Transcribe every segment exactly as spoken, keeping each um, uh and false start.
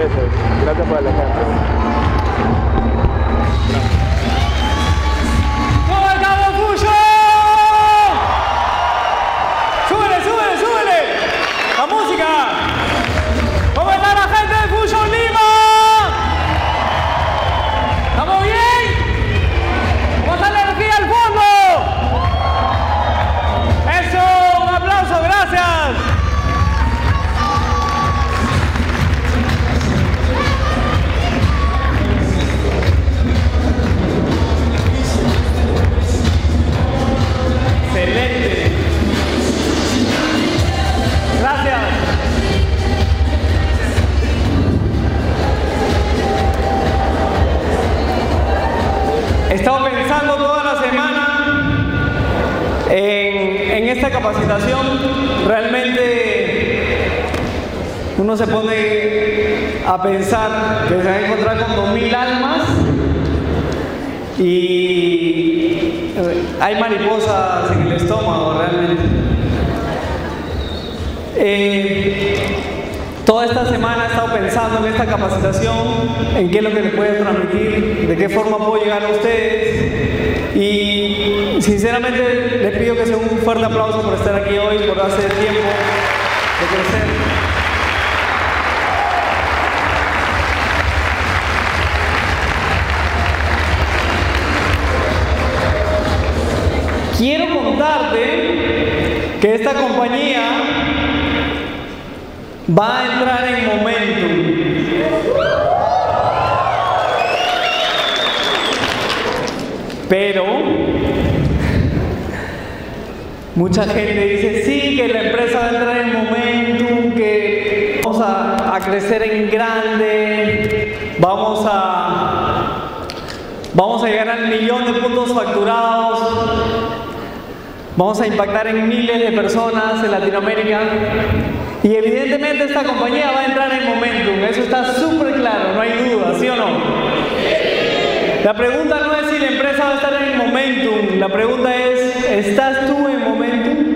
veces. Gracias por el ejemplo. ¡Vamos al Cabo Cuyo! ¡Súbele, súbele, súbele! ¡La música! ¿Cómo está la gente de Fusion Lima? ¿Estamos bien? ¿Cómo está la energía al fondo? ¡Eso! ¡Un aplauso! ¡Gracias! ¡Excelente! ¡Gracias! He estado pensando toda la semana en, en esta capacitación. Realmente uno se pone a pensar que se va a encontrar con dos mil almas y hay mariposas en el estómago realmente. Eh, Toda esta semana he estado pensando en esta capacitación, en qué es lo que les puede transmitir, de qué forma puedo llegar a ustedes. Y sinceramente les pido que se den un fuerte aplauso por estar aquí hoy, por darse el tiempo de crecer. Quiero contarte que esta compañía va a entrar en Momentum. Pero mucha gente dice, sí, que la empresa va a entrar en Momentum, que vamos a, a crecer en grande, vamos a, vamos a llegar al millón de puntos facturados, vamos a impactar en miles de personas en Latinoamérica. Y evidentemente esta compañía va a entrar en Momentum, eso está súper claro, no hay duda, ¿sí o no? La pregunta no es si la empresa va a estar en Momentum, la pregunta es, ¿estás tú en Momentum?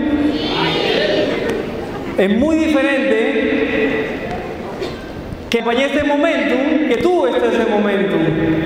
Es muy diferente que la compañía esté en Momentum, que tú estés en Momentum.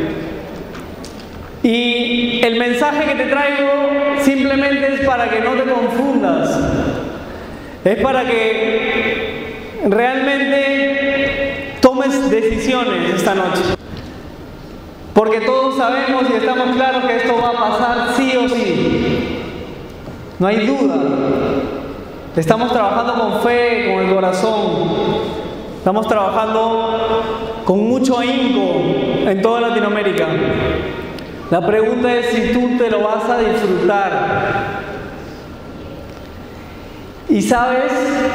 Y el mensaje que te traigo simplemente es para que no te confundas. Es para que realmente tomes decisiones esta noche. Porque todos sabemos y estamos claros que esto va a pasar sí o sí. No hay duda. Estamos trabajando con fe, con el corazón. Estamos trabajando con mucho ahínco en toda Latinoamérica. La pregunta es si tú te lo vas a disfrutar. Y sabes,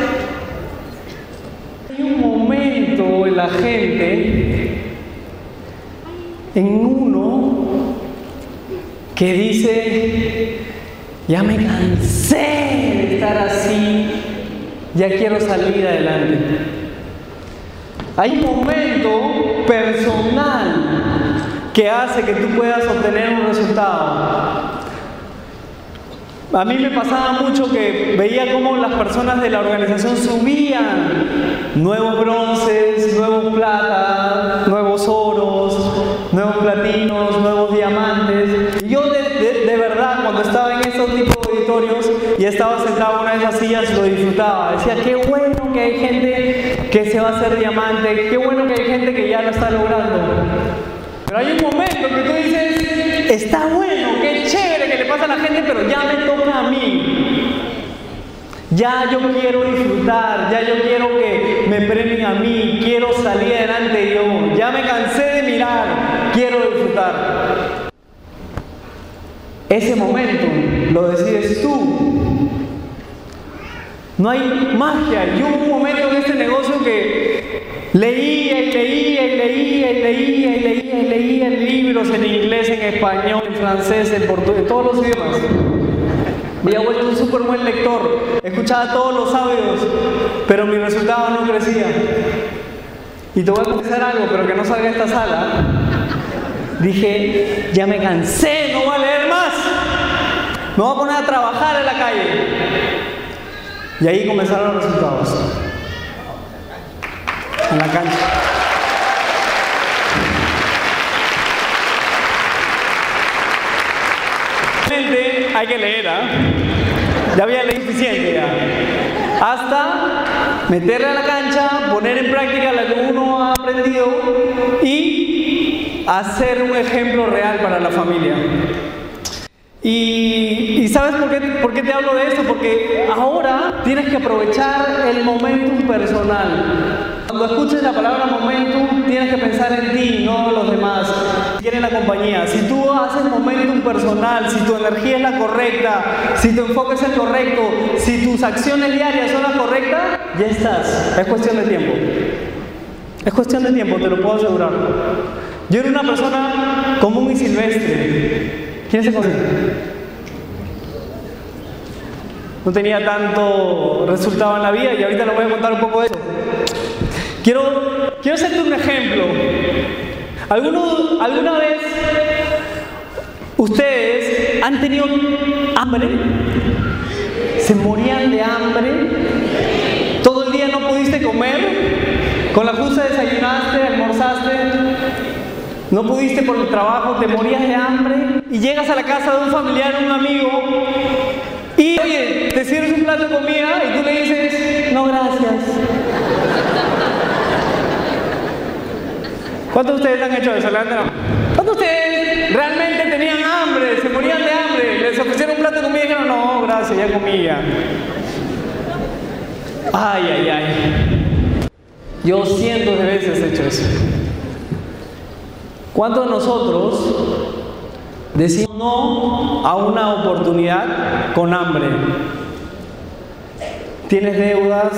hay un momento en la gente, en uno, que dice, ya me cansé de estar así, ya quiero salir adelante. Hay un momento personal que hace que tú puedas obtener un resultado. A mí me pasaba mucho que veía cómo las personas de la organización subían nuevos bronces, nuevos platas, nuevos oros, nuevos platinos, nuevos diamantes. Y yo de, de, de verdad, cuando estaba en esos tipos de auditorios y estaba sentado en una de esas sillas, lo disfrutaba. Decía, qué bueno que hay gente que se va a hacer diamante, qué bueno que hay gente que ya lo está logrando. Pero hay un momento que tú dices, está bueno, qué chévere que le pasa a la gente, pero ya me toca a mí. Ya yo quiero disfrutar, ya yo quiero que me premien a mí, quiero salir adelante yo, ya me cansé de mirar, quiero disfrutar. Ese momento lo decides tú. No hay magia. Y hubo un momento en este negocio que leía y leía y leía y leía y leía y leía libros en inglés, en español, en francés, en portugués, en todos los idiomas. Me había vuelto un súper buen lector, escuchaba todos los audios, pero mi resultado no crecía. Y te voy a confesar algo, pero que no salga de esta sala. Dije, ya me cansé, no voy a leer más. Me voy a poner a trabajar en la calle. Y ahí comenzaron los resultados. En la cancha. hay que leer, ¿ah? Ya había leído suficiente ya. Hasta meterle a la cancha, poner en práctica lo que uno ha aprendido y hacer un ejemplo real para la familia. Y, y ¿sabes por qué, por qué te hablo de esto? Porque ahora tienes que aprovechar el momentum personal. Cuando escuches la palabra momentum, tienes que pensar en ti, no en los demás. Quieren la compañía. Si tú haces momentum personal, si tu energía es la correcta, si tu enfoque es el correcto, si tus acciones diarias son las correctas, ya estás. Es cuestión de tiempo. Es cuestión de tiempo, te lo puedo asegurar. Yo era una persona común y silvestre. ¿Quién se conoce? No tenía tanto resultado en la vida y ahorita les voy a contar un poco de eso. Quiero, quiero hacerte un ejemplo. ¿Alguno, ¿Alguna vez ustedes han tenido hambre? ¿Se morían de hambre? ¿Todo el día no pudiste comer? ¿Con la justa desayunaste, almorzaste? No pudiste por el trabajo, te morías de hambre y llegas a la casa de un familiar, un amigo y, oye, te sirves un plato de comida y tú le dices, no, gracias. ¿Cuántos de ustedes han hecho eso? Levanten la mano. ¿Cuántos de ustedes realmente tenían hambre, se morían de hambre, les ofrecieron un plato de comida y dijeron, no, gracias, ya comí ya? Ay, ay, ay. Yo cientos de veces he hecho eso. ¿Cuántos de nosotros decimos no a una oportunidad con hambre? Tienes deudas,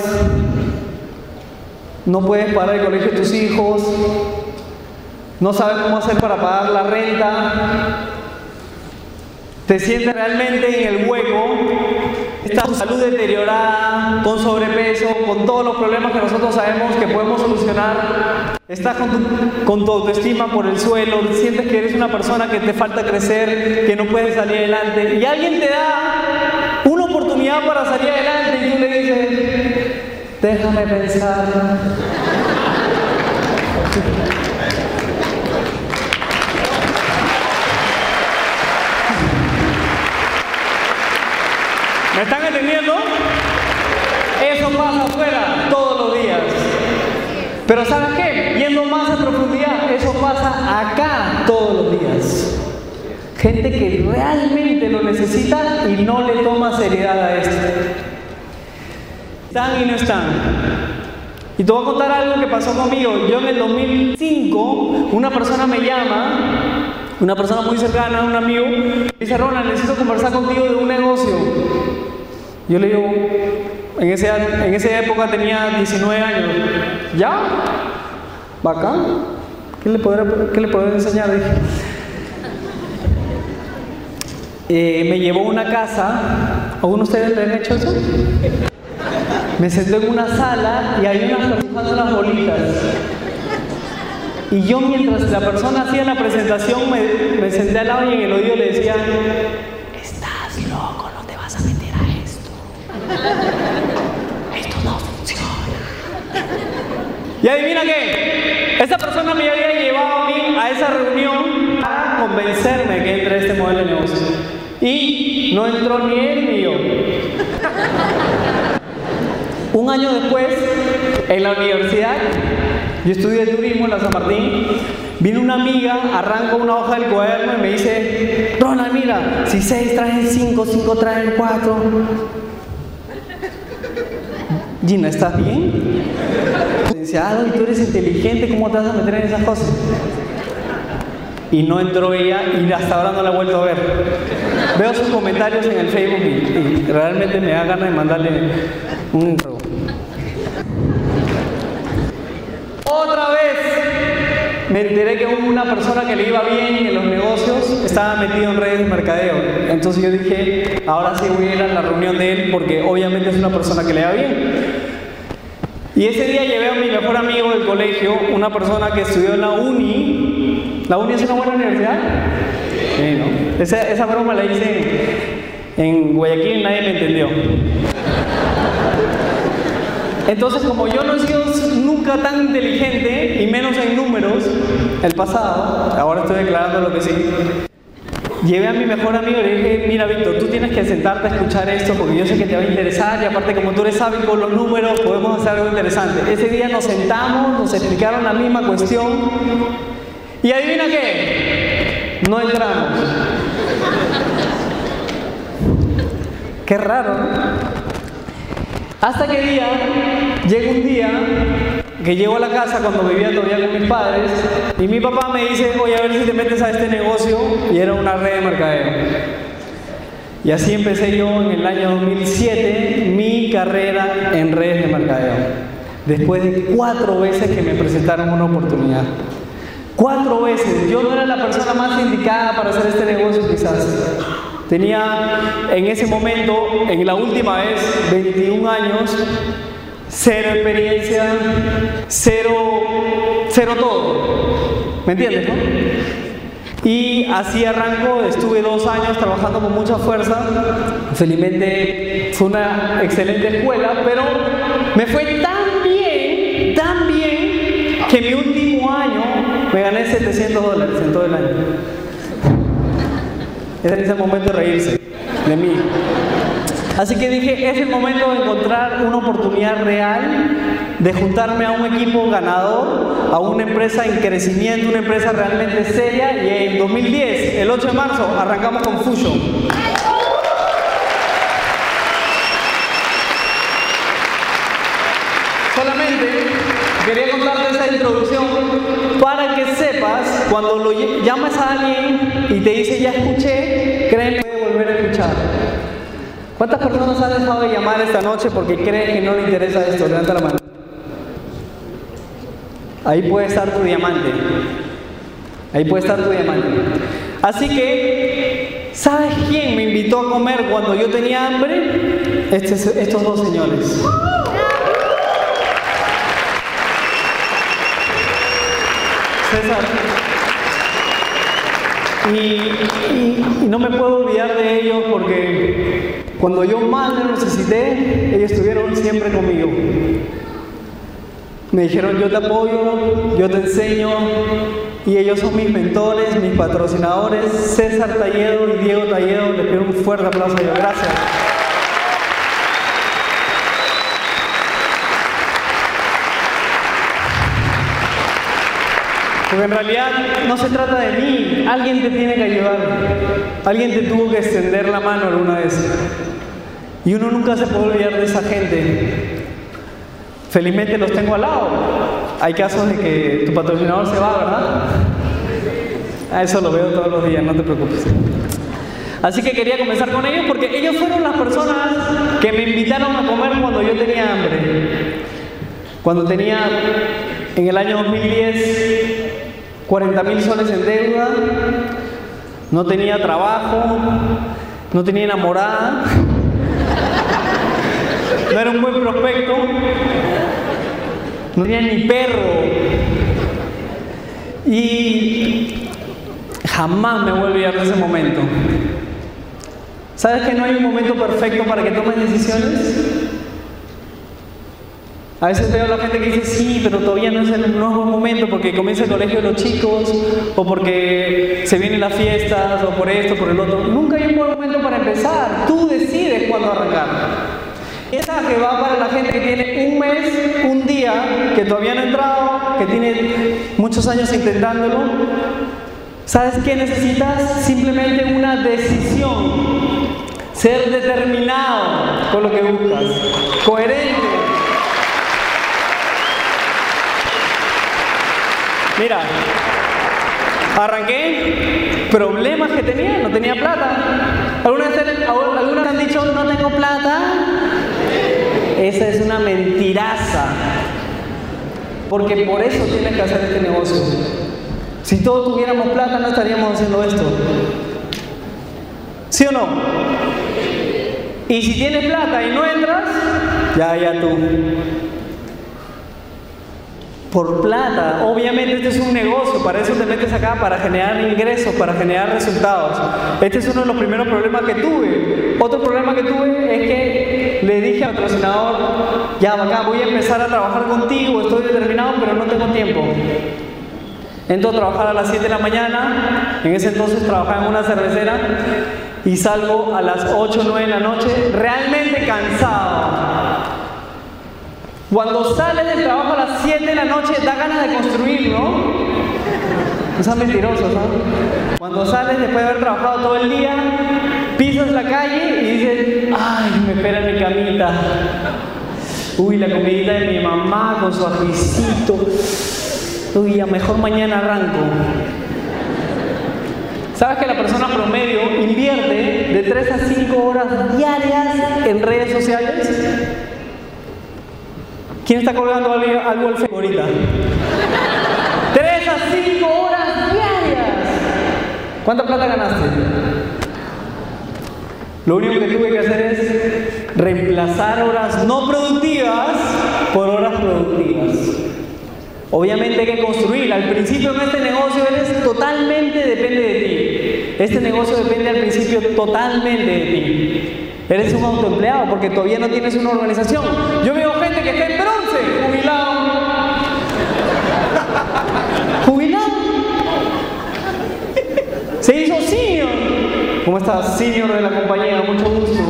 no puedes pagar el colegio de tus hijos, no sabes cómo hacer para pagar la renta, te sientes realmente en el hueco, estás tu salud deteriorada, con sobrepeso, con todos los problemas que nosotros sabemos que podemos solucionar. Estás con tu, con tu autoestima por el suelo, sientes que eres una persona que te falta crecer, que no puedes salir adelante. Y alguien te da una oportunidad para salir adelante y tú le dices, déjame pensar. ¿Me están entendiendo? Eso pasa afuera todos los días. Pero ¿sabes qué? Yendo más a profundidad, eso pasa acá todos los días. Gente que realmente lo necesita y no le toma seriedad a esto. Están y no están. Y te voy a contar algo que pasó conmigo. Yo en el dos mil cinco, una persona me llama, una persona muy cercana, un amigo, y dice, Ronald, necesito conversar contigo de un negocio. Yo le digo, en, ese, en esa época tenía diecinueve años. ¿Ya? ¿Bacán? ¿Qué le podré, qué le podré enseñar? Dije. Eh, me llevó a una casa. ¿Alguno de ustedes le han hecho eso? Me senté en una sala y hay unas personas unas bolitas. Y yo, mientras la persona hacía la presentación, me, me senté al lado y en el oído le decía, estás loco, no te vas a meter a esto. Esto no funciona. Y adivina qué, esa persona me había llevado a mí a esa reunión para convencerme que entre a este modelo de negocio. Y no entró ni él ni yo. Un año después, en la universidad, yo estudié turismo en la San Martín, vino una amiga, arranca una hoja del cuaderno y me dice, Ronald, mira, si seis traen cinco, cinco traen cuatro. Gina, ¿estás bien? Dice, ah, y tú eres inteligente, ¿cómo te vas a meter en esas cosas? Y no entró ella y hasta ahora no la he vuelto a ver. Veo sus comentarios en el Facebook y, y realmente me da ganas de mandarle un juego. Otra vez me enteré que una persona que le iba bien en los negocios estaba metido en redes de mercadeo. Entonces yo dije, ahora sí voy a ir a la reunión de él porque obviamente es una persona que le va bien. Y ese día llevé a mi mejor amigo del colegio, una persona que estudió en la uni. ¿La uni es una buena universidad? Sí, ¿no? Esa, esa broma la hice en, en Guayaquil y nadie me entendió. Entonces, como yo no he sido nunca tan inteligente, y menos en números, el pasado, ahora estoy declarando lo que sí. llevé a mi mejor amigo y le dije, mira Víctor, tú tienes que sentarte a escuchar esto porque yo sé que te va a interesar y aparte como tú eres hábil con los números, podemos hacer algo interesante. Ese día nos sentamos, nos explicaron la misma cuestión y adivina qué, no entramos. Qué raro, ¿no? Hasta que día, llega un día que llego a la casa cuando vivía todavía con mis padres y mi papá me dice, oye, a ver si te metes a este negocio, y era una red de mercadeo. Y así empecé yo en el año dos mil siete mi carrera en redes de mercadeo, después de cuatro veces que me presentaron una oportunidad. Cuatro veces. Yo no era la persona más indicada para hacer este negocio quizás. Tenía en ese momento, en la última vez, veintiún años, cero experiencia, cero, cero todo. ¿Me entiendes, no? Y así arrancó, estuve dos años trabajando con mucha fuerza. Felizmente fue una excelente escuela, pero me fue tan bien, tan bien, que mi último año me gané setecientos dólares en todo el año. Es en ese momento de reírse de mí. Así que dije, es el momento de encontrar una oportunidad real, de juntarme a un equipo ganador, a una empresa en crecimiento, una empresa realmente seria. Y en dos mil diez, el ocho de marzo, arrancamos con Fusion. Solamente quería contarte esa introducción para que sepas, cuando lo llamas a alguien y te dice ya escuché, créeme, puede volver a escuchar. ¿Cuántas personas han dejado de llamar esta noche porque creen que no le interesa esto? Levanta la mano. Ahí puede estar tu diamante. Ahí puede estar tu diamante. Así que, ¿sabes quién me invitó a comer cuando yo tenía hambre? Estos, estos dos señores. César. Y, y, y no me puedo olvidar de ellos porque cuando yo más lo necesité, ellos estuvieron siempre conmigo. Me dijeron, yo te apoyo, yo te enseño, y ellos son mis mentores, mis patrocinadores, César Talledo y Diego Talledo. Les pido un fuerte aplauso a ellos. Gracias. Porque en realidad no se trata de mí, alguien te tiene que ayudar, alguien te tuvo que extender la mano alguna vez. Y uno nunca se puede olvidar de esa gente. Felizmente los tengo al lado. Hay casos de que tu patrocinador se va, ¿verdad? A eso lo veo todos los días, no te preocupes. Así que quería comenzar con ellos porque ellos fueron las personas que me invitaron a comer cuando yo tenía hambre. Cuando tenía, en el año dos mil diez, cuarenta mil soles en deuda, no tenía trabajo, no tenía enamorada, no era un buen prospecto, no tenía ni perro, y jamás me voy a olvidar de ese momento. ¿Sabes que no hay un momento perfecto para que tomes decisiones? A veces veo a la gente que dice, sí, pero todavía no es el no es buen momento porque comienza el colegio de los chicos, o porque se vienen las fiestas, o por esto, por el otro. Nunca hay un buen momento para empezar. Tú decides cuándo arrancar. Esa que va para la gente que tiene un mes, un día, que todavía no ha entrado, que tiene muchos años intentándolo. ¿Sabes qué necesitas? Simplemente una decisión. Ser determinado con lo que buscas. Coherente. Mira, arranqué, problemas que tenía, no tenía plata. ¿Algunas algunas han dicho, no tengo plata? Esa es una mentiraza. Porque por eso tienes que hacer este negocio. Si todos tuviéramos plata, no estaríamos haciendo esto. ¿Sí o no? Y si tienes plata y no entras, ya, ya tú. Por plata, obviamente este es un negocio, para eso te metes acá, para generar ingresos, para generar resultados. Este es uno de los primeros problemas que tuve. Otro problema que tuve es que le dije al patrocinador, ya acá voy a empezar a trabajar contigo, estoy determinado, pero no tengo tiempo. Entro a trabajar a las siete de la mañana, en ese entonces trabajaba en una cervecera, y salgo a las ocho o nueve de la noche, realmente cansado. Cuando sales del trabajo a las siete de la noche, da ganas de construir, ¿no? No sean mentirosos, ¿no? Cuando sales después de haber trabajado todo el día, pisas la calle y dices, ay, me espera mi camita. Uy, la comidita de mi mamá con su ajicito. Uy, a mejor mañana arranco. ¿Sabes que la persona promedio invierte de tres a cinco horas diarias en redes sociales? ¿Quién está colgando algo, algo al Facebook ahorita? tres a cinco horas diarias. ¿Cuánta plata ganaste? Lo único que tuve que hacer es reemplazar horas no productivas por horas productivas. Obviamente hay que construir. Al principio en este negocio eres totalmente depende de ti. Este negocio depende al principio totalmente de ti. Eres un autoempleado porque todavía no tienes una organización. Yo veo gente que está en bronce, jubilado. Jubilado. Se hizo senior. ¿Cómo estás? Senior de la compañía, mucho gusto.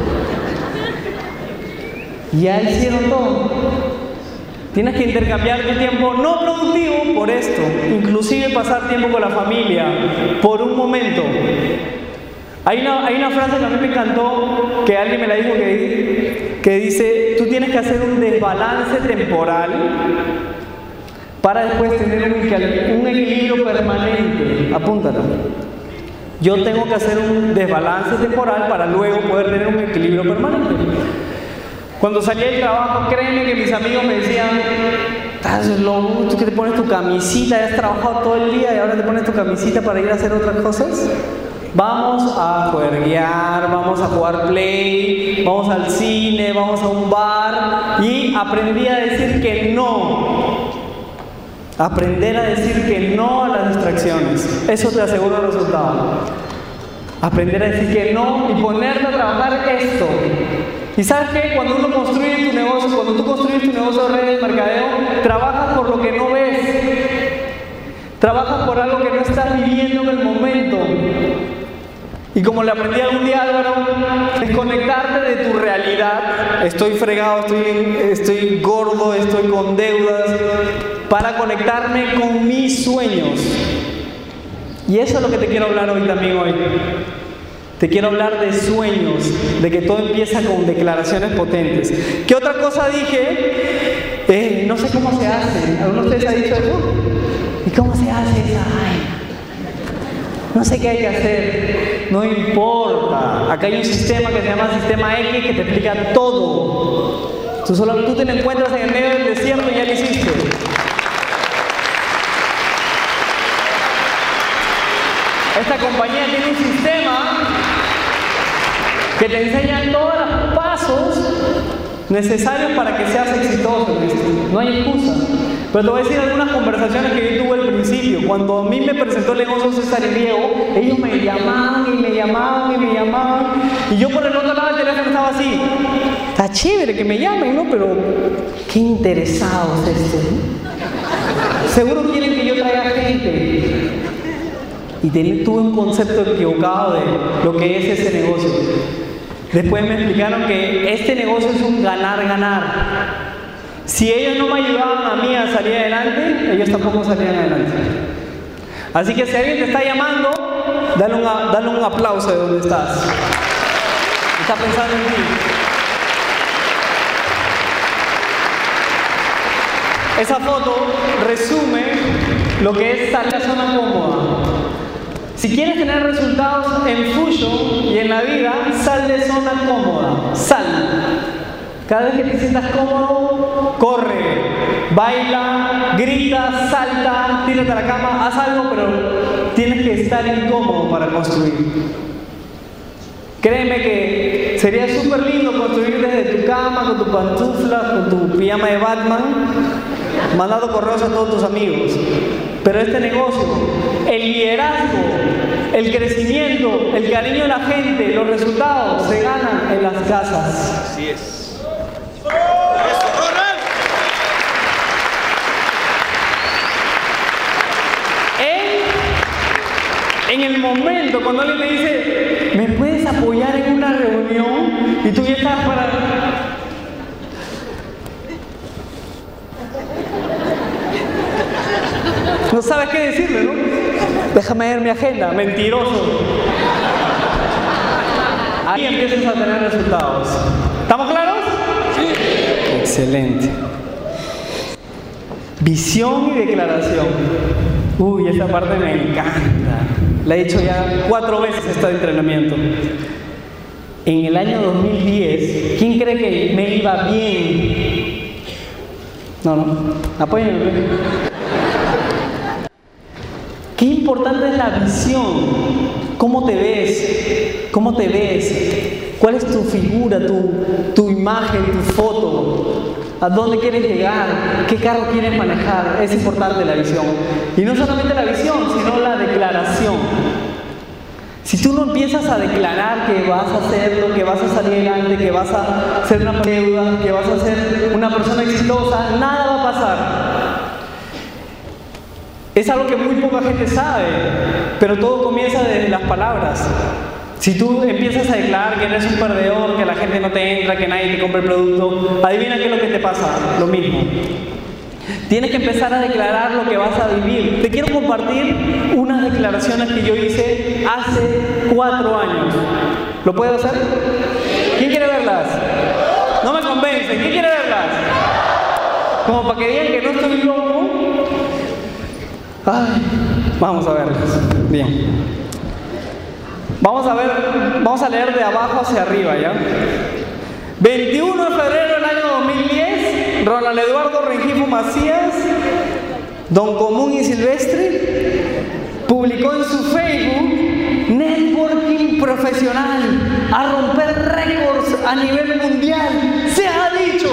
Ya hicieron todo. Tienes que intercambiar tu tiempo no productivo por esto, inclusive pasar tiempo con la familia, por un momento. Hay una, hay una frase que a mí me encantó, que alguien me la dijo, que, que dice, tú tienes que hacer un desbalance temporal para después tener un, un equilibrio permanente. Apúntalo. Yo tengo que hacer un desbalance temporal para luego poder tener un equilibrio permanente. Cuando salí del trabajo, créeme que mis amigos me decían, estás loco, tú que te pones tu camisita, ya has trabajado todo el día y ahora te pones tu camisita para ir a hacer otras cosas. Vamos a juerguear, vamos a jugar play, vamos al cine, vamos a un bar. Y aprendí a decir que no. Aprender a decir que no a las distracciones. Eso te asegura el resultado. Aprender a decir que no y ponerte a trabajar esto. Y sabes que cuando uno construye tu negocio, cuando tú construyes tu negocio de redes de mercadeo, trabajas por lo que no ves. Trabajas por algo que no estás viviendo en el momento. Y como le aprendí algún día a Álvaro, desconectarte de tu realidad. Estoy fregado, estoy, estoy gordo, estoy con deudas, para conectarme con mis sueños. Y eso es lo que te quiero hablar hoy también hoy. Te quiero hablar de sueños, de que todo empieza con declaraciones potentes. ¿Qué otra cosa dije? Eh, no sé cómo se hace. ¿Alguno de ustedes ha dicho eso? ¿Y cómo se hace esa vaina? No sé qué hay que hacer. No importa. Acá hay un sistema que se llama Sistema X que te explica todo. Tú solo tú te encuentras en el medio del desierto y ya lo hiciste. Esta compañía tiene un sistema que te enseña todos los pasos necesarios para que seas exitoso en esto. No hay excusa. Pero te voy a decir algunas conversaciones que yo tuve al principio. Cuando a mí me presentó el negocio César y Diego, ellos me llamaban y me llamaban y me llamaban. Y yo por el otro lado del teléfono estaba así. Está chévere que me llamen, ¿no? Pero qué interesados estos, ¿no? Seguro quieren que yo traiga gente. Y tuve un concepto equivocado de lo que es ese negocio. Después me explicaron que este negocio es un ganar-ganar. Si ellos no me ayudaban a mí a salir adelante, ellos tampoco salían adelante. Así que si alguien te está llamando, dale un, dale un aplauso de donde estás. Está pensando en ti. Esa foto resume lo que es salir a zona cómoda. Si quieres tener resultados en Fusion y en la vida, sal de zona cómoda. Sal. Cada vez que te sientas cómodo, corre, baila, grita, salta, tírate a la cama, haz algo, pero tienes que estar incómodo para construir. Créeme que sería súper lindo construir desde tu cama, con tu pantufla, con tu pijama de Batman, mandando correos a todos tus amigos. Pero este negocio, el liderazgo, el crecimiento, el cariño de la gente, los resultados se ganan en las casas. Así es. en el momento cuando alguien te dice, ¿me puedes apoyar en una reunión? Y tú ya estás para... No sabes qué decirle, ¿no? Déjame ver mi agenda, mentiroso. Ahí empiezas a tener resultados. ¿Estamos claros? Sí. Excelente. Visión y declaración. Uy, esta parte me encanta. La he hecho ya cuatro veces este entrenamiento. En el año dos mil diez, ¿quién cree que me iba bien? No, no. Apóyenme. Qué importante es la visión. ¿Cómo te ves? ¿Cómo te ves? ¿Cuál es tu figura, tu, tu imagen, tu foto? ¿A dónde quieres llegar? ¿Qué carro quieres manejar? Es importante la visión. Y no solamente la visión, sino la declaración. Si tú no empiezas a declarar que vas a hacerlo, que vas a salir adelante, que vas a ser una deuda, que vas a ser una persona exitosa, nada va a pasar. Es algo que muy poca gente sabe, pero todo comienza desde las palabras. Si tú empiezas a declarar que eres un perdedor, que la gente no te entra, que nadie te compra el producto, adivina qué es lo que te pasa, lo mismo. Tienes que empezar a declarar lo que vas a vivir. Te quiero compartir unas declaraciones que yo hice hace cuatro años. ¿Lo puedo hacer? ¿Quién quiere verlas? No me convencen. ¿Quién quiere verlas? Como para que digan que no estoy loco. Ay, vamos a verlas. Bien. Vamos a ver, vamos a leer de abajo hacia arriba, ¿ya? veintiuno de febrero del año dos mil diez, Ronald Eduardo Rengifo Macías, Don Común y Silvestre, publicó en su Facebook: Networking profesional, a romper récords a nivel mundial, se ha dicho.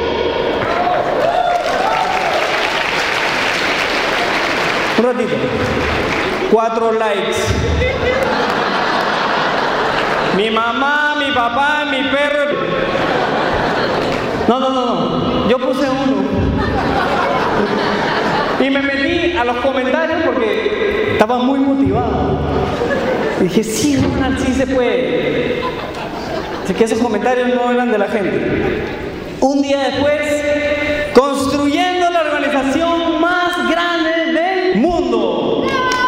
Un ratito. Cuatro likes. Mi mamá, mi papá, mi perro. No, no, no, no. Yo puse uno. Y me metí a los comentarios porque estaba muy motivado. Y dije, sí, Ronald, sí se puede. Así que esos comentarios no eran de la gente. Un día después, construyendo la organización más grande del mundo.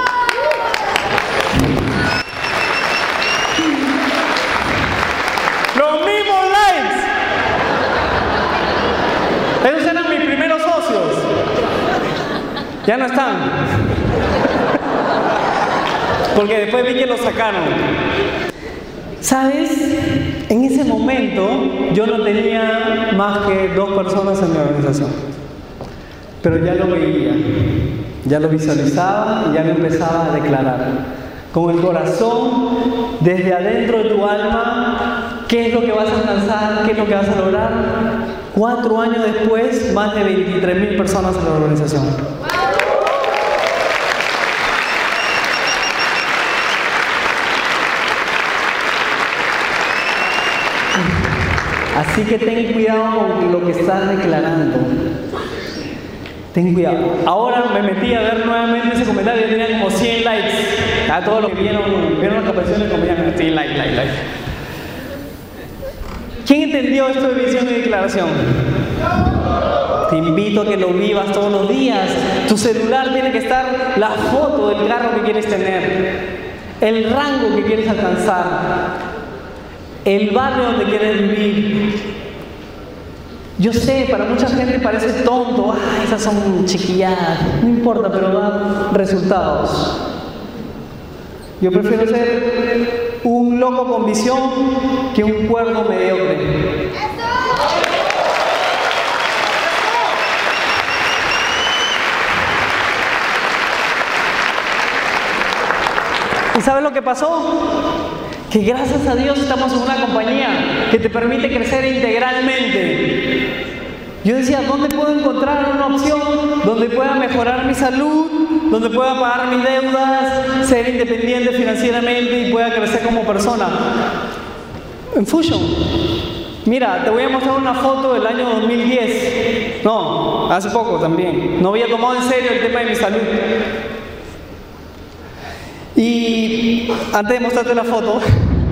Los mismos likes. Esos eran mis primeros socios. Ya no están. Porque después vi que los sacaron. ¿Sabes? En ese momento yo no tenía más que dos personas en mi organización. Pero ya lo veía, ya lo visualizaba y ya lo empezaba a declarar. Con el corazón, desde adentro de tu alma, ¿qué es lo que vas a alcanzar? ¿Qué es lo que vas a lograr? Cuatro años después, más de veintitrés mil personas en la organización. Así que ten cuidado con lo que estás declarando. Ten cuidado. Ahora me metí a ver nuevamente ese comentario y tenía como cien likes. A todos los que vieron, vieron las capacitaciones como ya cien likes, like, like. ¿Quién entendió esto de visión y declaración? Te invito a que lo vivas todos los días. Tu celular tiene que estar la foto del carro que quieres tener, el rango que quieres alcanzar, el barrio donde quieres vivir. Yo sé, para mucha gente parece tonto, ah, esas son chiquilladas, no importa, pero da resultados. Yo prefiero ser un loco con visión que un cuerdo mediocre. ¿Y sabes lo que pasó? Que gracias a Dios estamos en una compañía que te permite crecer integralmente. Yo decía, ¿dónde puedo encontrar una opción donde pueda mejorar mi salud, donde pueda pagar mis deudas, ser independiente financieramente y pueda crecer como persona? En Fusion. Mira, te voy a mostrar una foto del año dos mil diez. No, hace poco también. No había tomado en serio el tema de mi salud. Y antes de mostrarte la foto,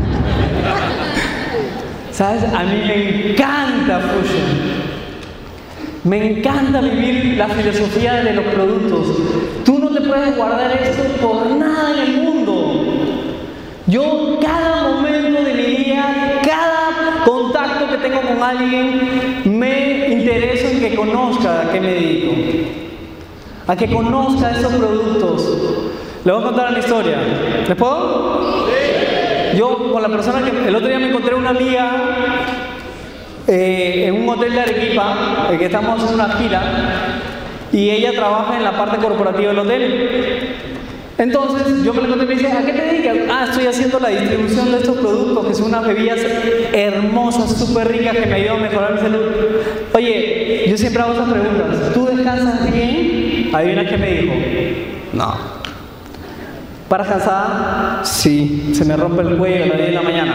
¿sabes? A mí me encanta Fusion. Me encanta vivir la filosofía de los productos. Tú no te puedes guardar esto por nada en el mundo. Yo cada momento de mi día, cada contacto que tengo con alguien, me intereso en que conozca a qué me dedico, a que conozca esos productos. Les voy a contar una historia. ¿Les puedo? Sí. Yo con la persona que el otro día me encontré una amiga eh, en un hotel de Arequipa, eh, que estamos haciendo una gira, y ella trabaja en la parte corporativa del hotel. Entonces yo me la encontré y me dice, ¿a qué te dedicas? Ah, estoy haciendo la distribución de estos productos que son unas bebidas hermosas, súper ricas, que me ayudan a mejorar mi salud. Oye, yo siempre hago esas preguntas. ¿Tú descansas bien? ¿Adivinas qué me dijo? No. ¿Paras cansada? Sí, se me rompe el cuello a las diez de la mañana.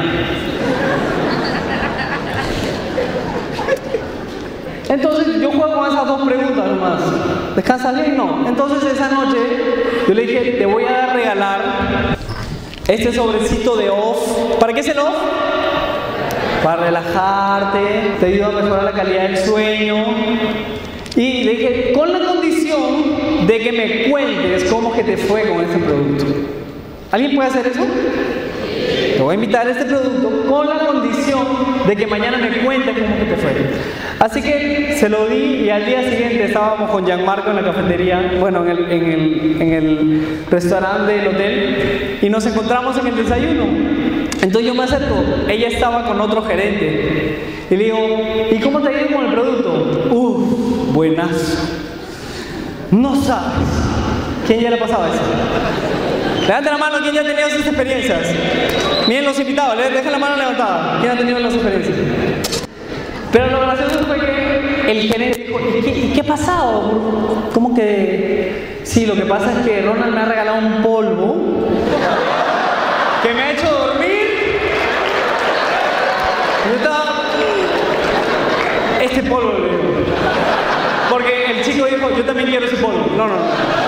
Entonces yo juego con esas dos preguntas nomás. ¿Descansas bien? No. Entonces esa noche yo le dije, te voy a regalar este sobrecito de off. ¿Para qué es el off? Para relajarte, te ayuda a mejorar la calidad del sueño. Y le dije, con la condición de que me cuentes cómo que te fue con este producto. ¿Alguien puede hacer eso? Te voy a invitar a este producto con la condición de que mañana me cuentes cómo que te fue. Así que se lo di y al día siguiente estábamos con Gianmarco en la cafetería, bueno, en el, en el, en el restaurante del hotel, y nos encontramos en el desayuno. Entonces yo me acerco, ella estaba con otro gerente y le digo, ¿y cómo te ha ido con el producto? Uff, buenazo. No sabes. ¿Quién ya le ha pasado eso? Levante la mano, ¿quién ya ha tenido esas experiencias? Miren los invitados, dejen la mano levantada. ¿Quién ha tenido las experiencias? Pero lo gracioso fue que el gerente dijo, ¿y qué, ¿y qué ha pasado? ¿Cómo que? Sí, lo que pasa es que Ronald me ha regalado un polvo que me ha hecho dormir. Yo estaba... Este polvo, le digo. Porque el chico dijo, yo también quiero ese polvo. No, no, no.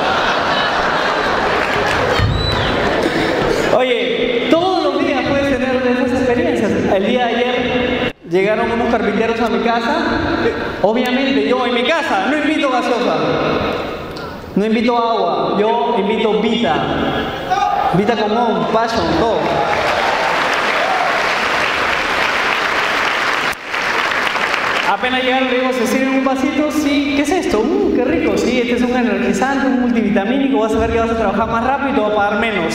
Oye, todos los días puedes tener esas experiencias. El día de ayer llegaron unos carpinteros a mi casa. Obviamente yo en mi casa no invito gaseosa, no invito agua, yo invito Vita. Vita con on, passion, todo. Apenas llegaron, le digo, ¿se sirven un vasito? Sí. ¿Qué es esto? Uh, qué rico. Sí, este es un energizante, un multivitamínico. Vas a ver que vas a trabajar más rápido y te vas a pagar menos.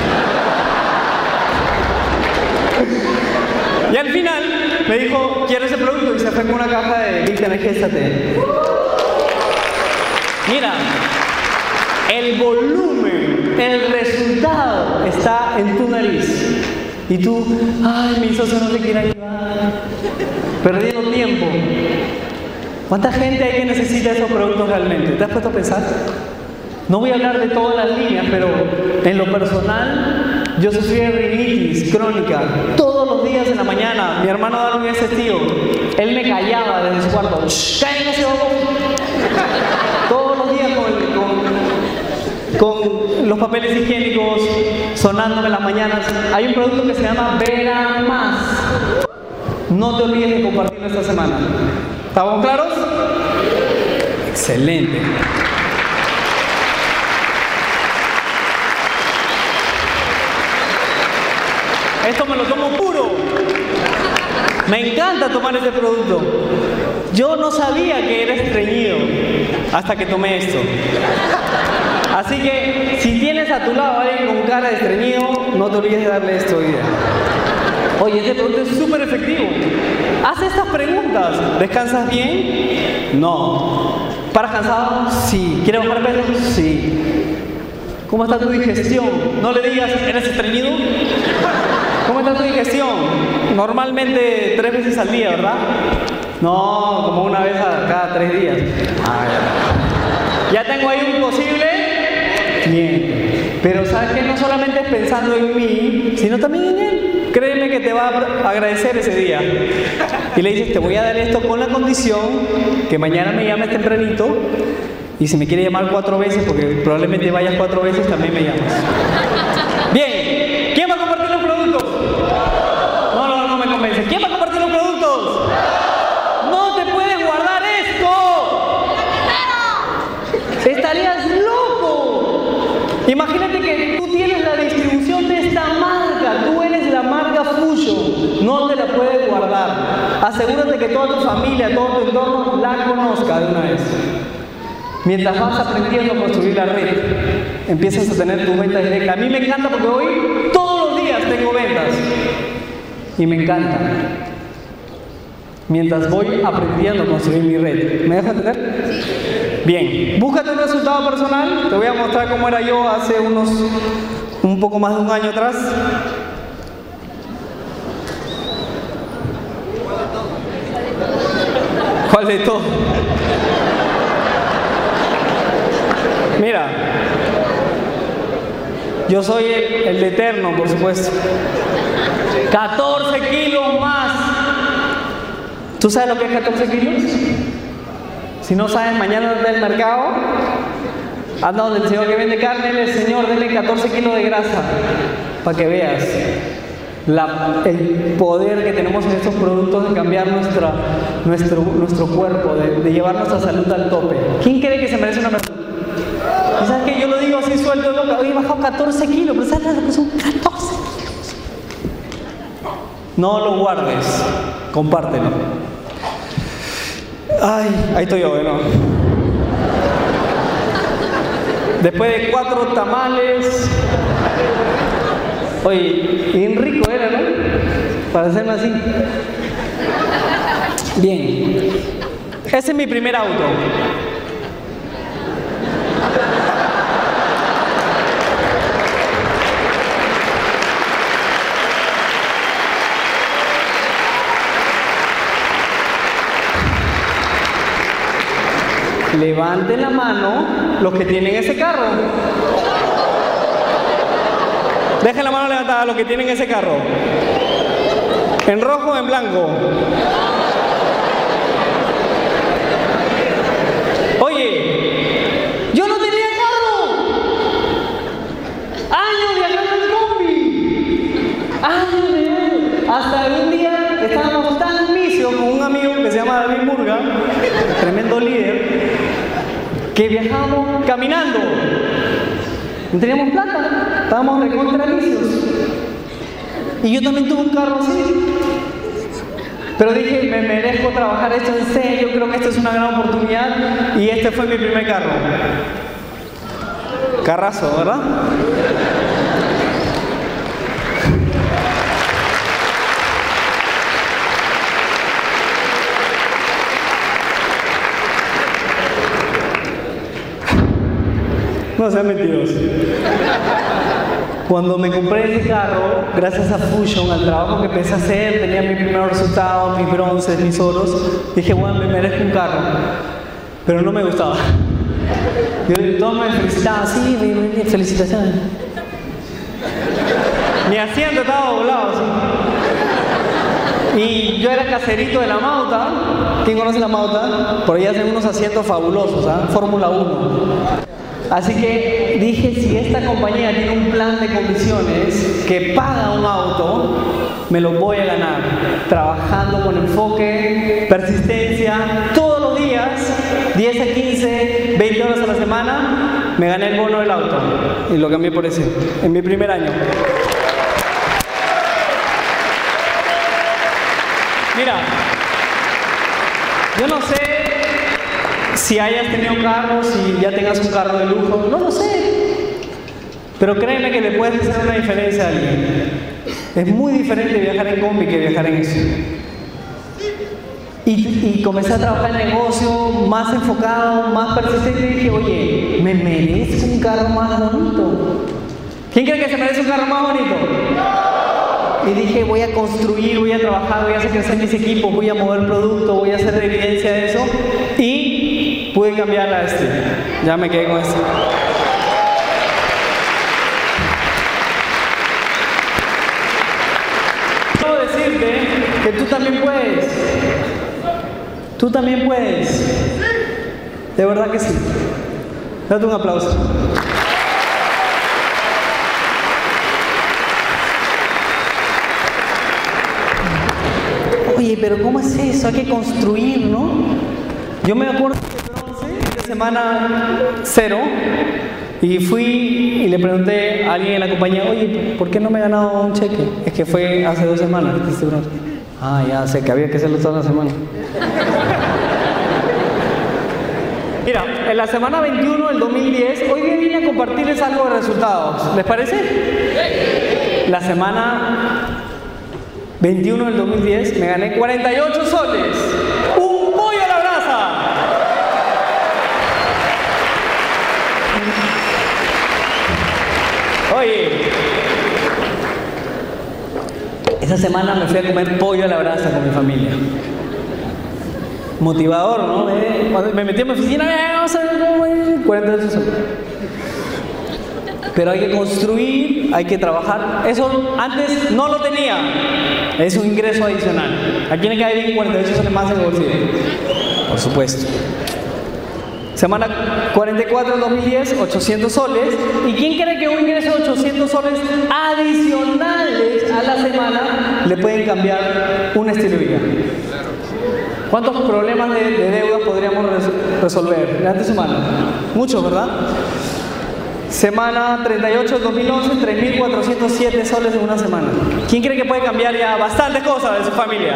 Y al final me dijo, quiero ese producto, y se fue con una caja de Vita Energizante. Mira, el volumen, el resultado está en tu nariz. Y tú, ay, mi socio no te quiere ayudar, perdiendo tiempo. ¿Cuánta gente hay que necesita esos productos realmente? ¿Te has puesto a pensar? No voy a hablar de todas las líneas, pero en lo personal, yo sufrí de rinitis crónica. Todos los días en la mañana, mi hermano Darwin es testigo. Él me callaba desde su cuarto. ¡Cállate, todos los días con, con, con los papeles higiénicos sonándome en las mañanas. Hay un producto que se llama Vera Más. No te olvides de compartirlo esta semana. ¿Estamos claros? Excelente. Esto me lo tomo puro. Me encanta tomar este producto. Yo no sabía que era estreñido hasta que tomé esto. Así que si tienes a tu lado a alguien con cara de estreñido, no te olvides de darle esto hoy día. Oye, este producto es súper efectivo. Haz estas preguntas. ¿Descansas bien? No. ¿Paras cansado? Sí. ¿Quieres bajar peso? Sí. ¿Cómo está tu digestión? No le digas, ¿eres estreñido? ¿Cómo está tu digestión? Normalmente tres veces al día, ¿verdad? No, como una vez a cada tres días. Ah, ya. ya tengo ahí un posible cliente. Pero ¿sabes qué? No solamente es pensando en mí, sino también en él. Créeme que te va a agradecer ese día. Y le dices, te voy a dar esto con la condición que mañana me llames tempranito. Y si me quiere llamar cuatro veces, porque probablemente vayas cuatro veces, también me llamas. Bien, ¿quién va a compartir los productos? No, no, no me convence. ¿Quién va a compartir los productos? No te puedes guardar esto. Estarías loco. Imagínate que tú tienes la distribución de esta marca. Tú eres la marca Fusion. No te la puedes guardar. Asegúrate que toda tu familia, todo tu entorno la conozca de una vez. Mientras vas aprendiendo a construir la red, empiezas a tener tus ventas directas. A mí me encanta porque hoy todos los días tengo ventas. Y me encanta. Mientras voy aprendiendo a construir mi red. ¿Me dejas entender? Bien, búscate un resultado personal. Te voy a mostrar cómo era yo hace unos, un poco más de un año atrás. ¿Cuál de todo? Mira, yo soy el, el de eterno, por supuesto. catorce kilos más. ¿Tú sabes lo que es catorce kilos? Si no sabes, mañana anda al mercado, anda donde el señor que vende carne, el señor, dele catorce kilos de grasa, para que veas la, el poder que tenemos en estos productos de cambiar nuestra, nuestro, nuestro cuerpo, de, de llevar nuestra salud al tope. ¿Quién cree que se merece una medalla? ¿Y sabes qué? Yo lo digo así suelto, loca. Hoy he bajado catorce kilos, pero ¿sabes lo que son catorce kilos? No lo guardes, compártelo. Ay, ahí estoy yo, ¿no? Después de cuatro tamales. Oye, bien rico era, ¿no? Para hacerme así. Bien. Ese es mi primer auto. Levanten la mano los que tienen ese carro. Dejen la mano levantada los que tienen ese carro. ¿En rojo o en blanco? Oye, yo no tenía carro. Años viajando en combi. Años de años. Hasta un día estábamos tan misios con un amigo que se llama David Murga, tremendo líder, que viajábamos caminando. No teníamos plata, estábamos recontralicios. Y yo también tuve un carro así. Pero dije, me merezco trabajar esto en serio, creo que esto es una gran oportunidad. Y este fue mi primer carro. Carrazo, ¿verdad? No sean mentirosos. Cuando me compré ese carro, gracias a Fusion, al trabajo que empecé a hacer, tenía mis primeros resultados, mis bronces, mis oros, dije, bueno, me merezco un carro. Pero no me gustaba. Yo, todos me felicitaban, sí, felicitaciones. Mi asiento estaba doblado, así. Y yo era caserito de la Mauta. ¿Quién conoce la Mauta? Por ahí hacen unos asientos fabulosos, ¿ah? Fórmula uno. Así que dije, si esta compañía tiene un plan de comisiones que paga un auto, me lo voy a ganar. Trabajando con enfoque, persistencia, todos los días, diez a quince, veinte horas a la semana, me gané el bono del auto. Y lo cambié por ese, en mi primer año. Mira, yo no sé si hayas tenido carro, si ya tengas un carro de lujo, no lo sé. Pero créeme que le puedes hacer una diferencia a alguien. Es muy diferente viajar en combi que viajar en eso. Y, y comencé a trabajar en negocio más enfocado, más persistente y dije, oye, me merezco un carro más bonito. ¿Quién cree que se merece un carro más bonito? Y dije, voy a construir, voy a trabajar, voy a hacer crecer mis equipos, voy a mover producto, voy a hacer evidencia de eso. Y pude cambiar a este. Ya me quedé con este. Quiero decirte que tú también puedes. Tú también puedes. De verdad que sí. Date un aplauso. oye, pero ¿cómo es eso? Hay que construir, ¿no? Yo me acuerdo de bronce, de semana cero, y fui y le pregunté a alguien en la compañía, oye, ¿por qué no me he ganado un cheque? Es que fue hace dos semanas que hice bronce. Ah, ya sé que había que hacerlo toda la semana. Mira, en la semana veintiuno del dos mil diez, hoy día vine a compartirles algo de resultados. ¿Les parece? La semana veintiuno del dos mil diez me gané cuarenta y ocho soles. ¡Un pollo a la brasa! Oye, esa semana me fui a comer pollo a la brasa con mi familia. Motivador, ¿no? Me, me metí en mi oficina, vamos a ver cómo es. cuarenta y ocho soles. Pero hay que construir, hay que trabajar. Eso antes no lo tenía. Es un ingreso adicional. ¿A quién le cae bien cuarenta y ocho soles más en el bolsillo? Por supuesto. Semana cuarenta y cuatro del dos mil diez, ochocientos soles. ¿Y quién cree que un ingreso de ochocientos soles adicionales a la semana le pueden cambiar un estilo de vida? ¿Cuántos problemas de, de deuda podríamos res, resolver? Levante su mano. Muchos, ¿verdad? Semana treinta y ocho del dos mil once, tres mil cuatrocientos siete soles en una semana. ¿Quién cree que puede cambiar ya bastantes cosas de su familia?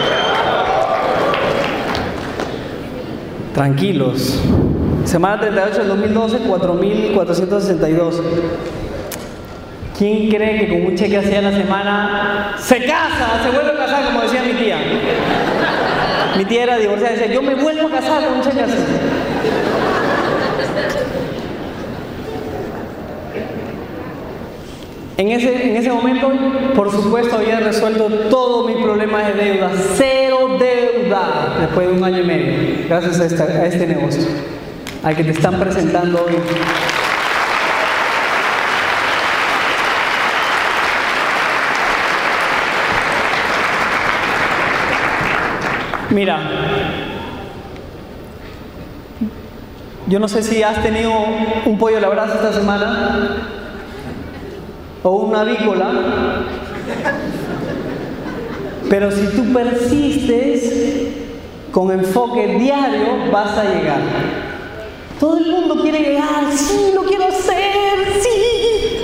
Tranquilos. Semana treinta y ocho del dos mil doce, cuatro mil cuatrocientos sesenta y dos. ¿Quién cree que con un cheque así a la semana se casa, se vuelve a casar, como decía mi tía? Mi tía era divorciada y decía, yo me vuelvo a casar con un cheque así. En ese, en ese momento, por supuesto, había resuelto todos mis problemas de deuda. Cero deuda después de un año y medio, gracias a, esta, a este negocio, al que te están presentando hoy. Mira, yo no sé si has tenido un pollo a la brasa esta semana o una avícola, pero si tú persistes con enfoque diario vas a llegar. Todo el mundo quiere llegar, sí, lo quiero hacer, sí.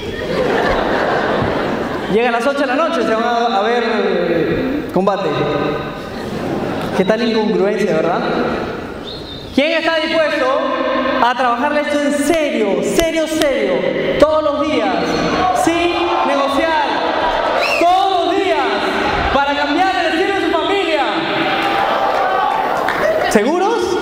Llega a las ocho de la noche, se van a, a ver eh, combate. ¿Qué tal incongruencia, verdad? ¿Quién está dispuesto a trabajarle esto en serio, serio, serio, todos los días, sin negociar, todos los días, para cambiar el destino de su familia? ¿Seguros?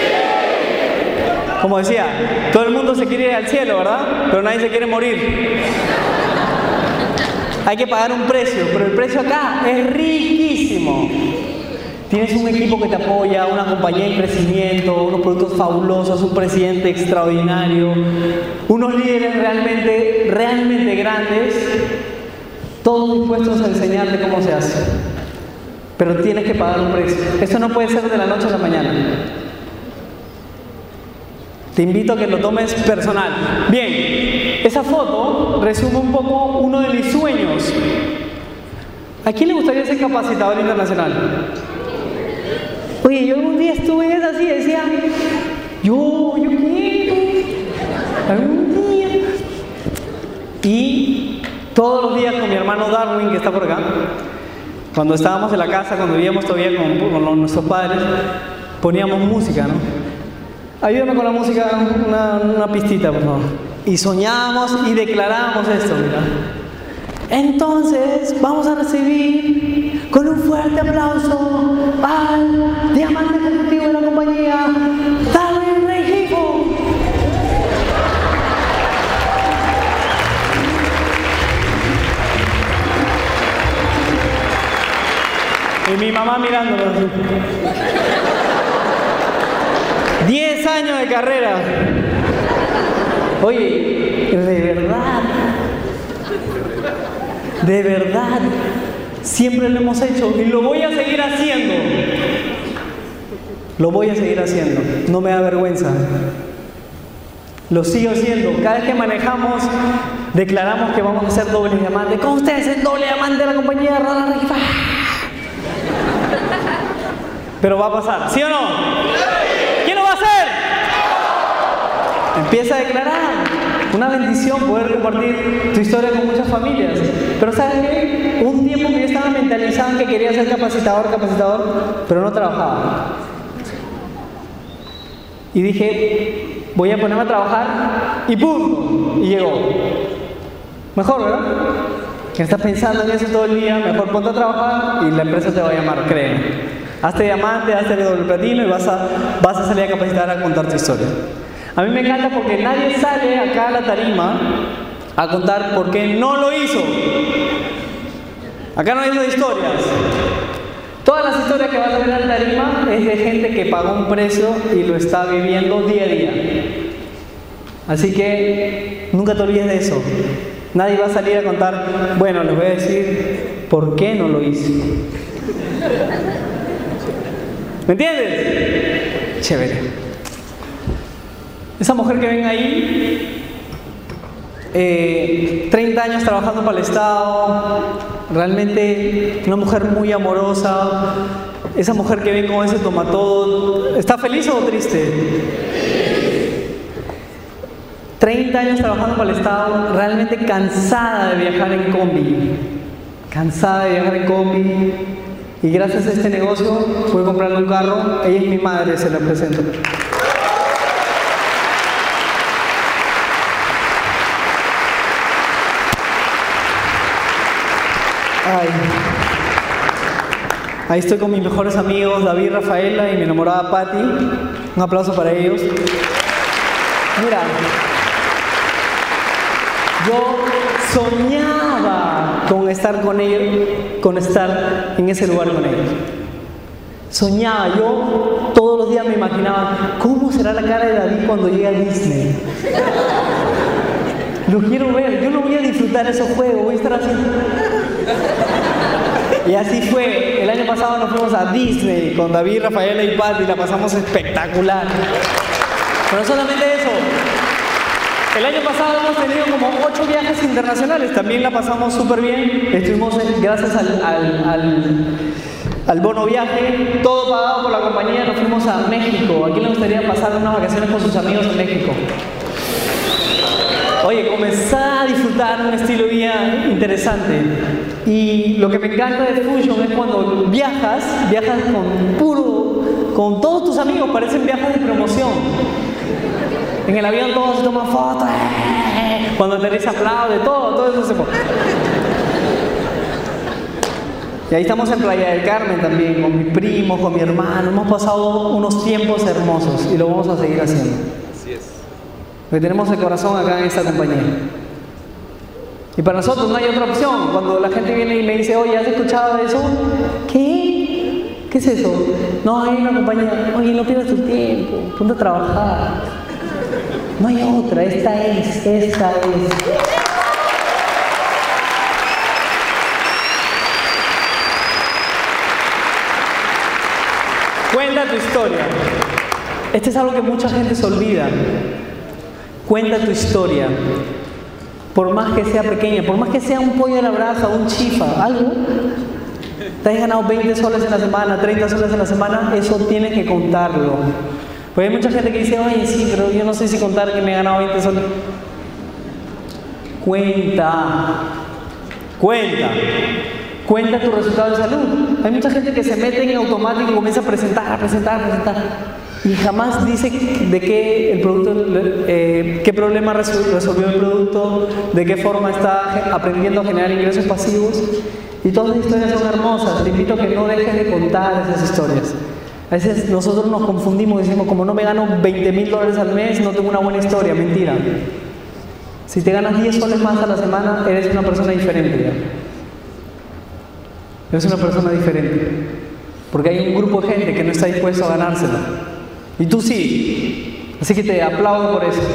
Como decía, todo el mundo se quiere ir al cielo, ¿verdad? Pero nadie se quiere morir. Hay que pagar un precio, pero el precio acá es riquísimo. Tienes un equipo que te apoya, una compañía en crecimiento, unos productos fabulosos, un presidente extraordinario, unos líderes realmente, realmente grandes, todos dispuestos a enseñarte cómo se hace. Pero tienes que pagar un precio. Esto no puede ser de la noche a la mañana. Te invito a que lo tomes personal. Bien, esa foto resume un poco uno de mis sueños. ¿A quién le gustaría ser capacitador internacional? Oye, yo algún día estuve en esa así y decía, yo, yo quiero, algún día. Y todos los días con mi hermano Darwin, que está por acá, cuando estábamos en la casa, cuando vivíamos todavía con, con nuestros padres, poníamos música, ¿no? Ayúdame con la música, una, una pistita, por favor. Y soñábamos y declarábamos esto, mira. Entonces, vamos a recibir con un fuerte aplauso al diamante ejecutivo de la compañía, Darwin Rengifo. Y mi mamá mirándolo así. Diez años de carrera. Oye, de verdad, de verdad, siempre lo hemos hecho y lo voy a seguir haciendo. Lo voy a seguir haciendo. No me da vergüenza. Lo sigo haciendo. Cada vez que manejamos, declaramos que vamos a ser doble diamante. Con ustedes el doble diamante de la compañía Darwin Rengifo. Pero va a pasar, ¿sí o no? ¿Quién lo va a hacer? Empieza a declarar. Una bendición poder compartir tu historia con muchas familias. Pero ¿sabes qué? Un tiempo que yo estaba mentalizado en que quería ser capacitador, capacitador, pero no trabajaba. Y dije, voy a ponerme a trabajar y ¡pum! Y llegó. Mejor, ¿verdad? Que estás pensando en eso todo el día, mejor ponte a trabajar y la empresa te va a llamar, créeme. Hazte diamante, hazte doble platino y vas a, vas a salir a capacitar a contar tu historia. A mí me encanta porque nadie sale acá a la tarima a contar por qué no lo hizo. Acá no hay historias. Todas las historias que vas a ver en la tarima es de gente que pagó un precio y lo está viviendo día a día. Así que nunca te olvides de eso. Nadie va a salir a contar, bueno, les voy a decir por qué no lo hice. ¿Me entiendes? Chévere. Esa mujer que ven ahí, eh, treinta años trabajando para el Estado, realmente una mujer muy amorosa. Esa mujer que ven con ese tomatodo, ¿está feliz o triste? treinta años trabajando para el Estado, realmente cansada de viajar en combi. Cansada de viajar en combi. Y gracias a este negocio pude comprarle un carro. Ella es mi madre, se la presento. Ay. Ahí estoy con mis mejores amigos, David, Rafaela y mi enamorada Patti. Un aplauso para ellos. Mira, yo soñaba con estar con ellos, con estar en ese lugar con ellos. Soñaba, yo todos los días me imaginaba, ¿cómo será la cara de David cuando llegue a Disney? Lo quiero ver, yo no voy a disfrutar esos juegos, voy a estar haciendo... Y así fue. El año pasado nos fuimos a Disney con David, Rafaela y Patti y la pasamos espectacular. Pero no solamente eso. El año pasado hemos tenido como ocho viajes internacionales. También la pasamos súper bien. Estuvimos, gracias al, al, al, al bono viaje, todo pagado por la compañía, nos fuimos a México. ¿A quién le gustaría pasar unas vacaciones con sus amigos en México? Oye, comenzar a disfrutar un estilo de vida interesante. Y lo que me encanta de Fusion es cuando viajas, viajas con puro, con todos tus amigos, parecen viajes de promoción. En el avión todos se toman fotos, cuando aterriza aplaude, todo, todo eso se pone. Y ahí estamos en Playa del Carmen también, con mis primos, con mi hermano. Hemos pasado unos tiempos hermosos y lo vamos a seguir haciendo. Así es. Porque tenemos el corazón acá en esta compañía. Y para nosotros no hay otra opción. Cuando la gente viene y me dice, oye, ¿has escuchado de eso? ¿Qué? ¿Qué es eso? No, hay una compañía. Oye, no pierdas tu tiempo, ponte a trabajar. No hay otra, esta es, esta es. Cuenta tu historia. Este es algo que mucha gente se olvida. Cuenta tu historia. Por más que sea pequeña, por más que sea un pollo a la brasa, un chifa, algo. Te has ganado veinte soles en la semana, treinta soles en la semana, eso tienes que contarlo. Porque hay mucha gente que dice, oye, sí, pero yo no sé si contar que me he ganado veinte soles. Cuenta. Cuenta. Cuenta tu resultado de salud. Hay mucha gente que se mete en automático y comienza a presentar, a presentar, a presentar. Y jamás dice de qué el producto, eh, qué problema resolvió el producto, de qué forma está aprendiendo a generar ingresos pasivos. Y todas las historias son hermosas. Te invito a que no dejes de contar esas historias. A veces nosotros nos confundimos y decimos, como no me gano veinte mil dólares al mes, no tengo una buena historia. Mentira. Si te ganas diez soles más a la semana, eres una persona diferente ya. Eres una persona diferente. Porque hay un grupo de gente que no está dispuesto a ganársela. Y tú sí. Así que te aplaudo por eso.